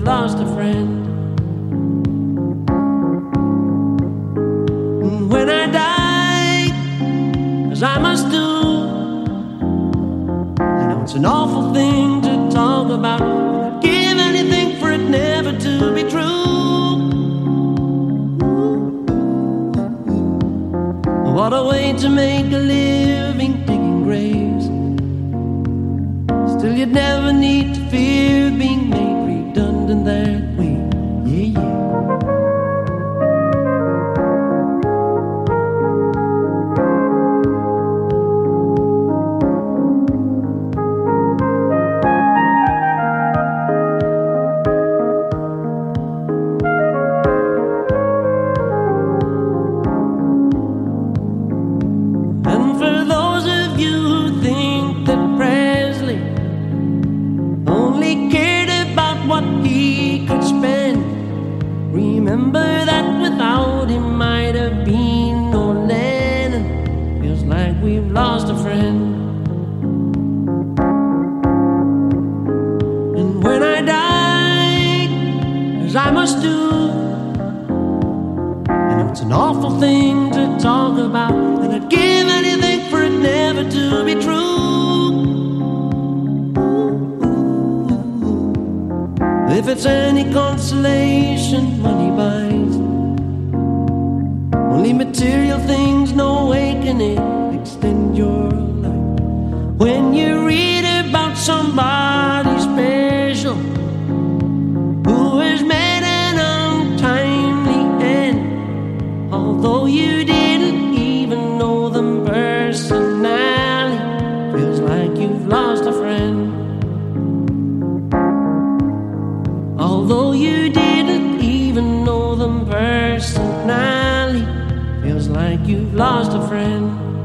you've lost a friend. And when I die, as I must do, I know it's an awful thing to talk about, but I'd give anything for it never to be true. What a way to make a living digging graves. Still you'd never need to fear being made redundant that way. Yeah, yeah. Remember that without him might have been no Lennon. Feels like we've lost a friend. And when I die, as I must do, I know it's an awful thing to talk about, and I'd give anything for it never to be true. If it's any consolation, money buys. Only material things, no way can it extend your life. When you read about somebody special who has met an untimely end, although you didn't even know them personally, feels like you've lost a friend. Although you didn't even know them personally, feels like you've lost a friend.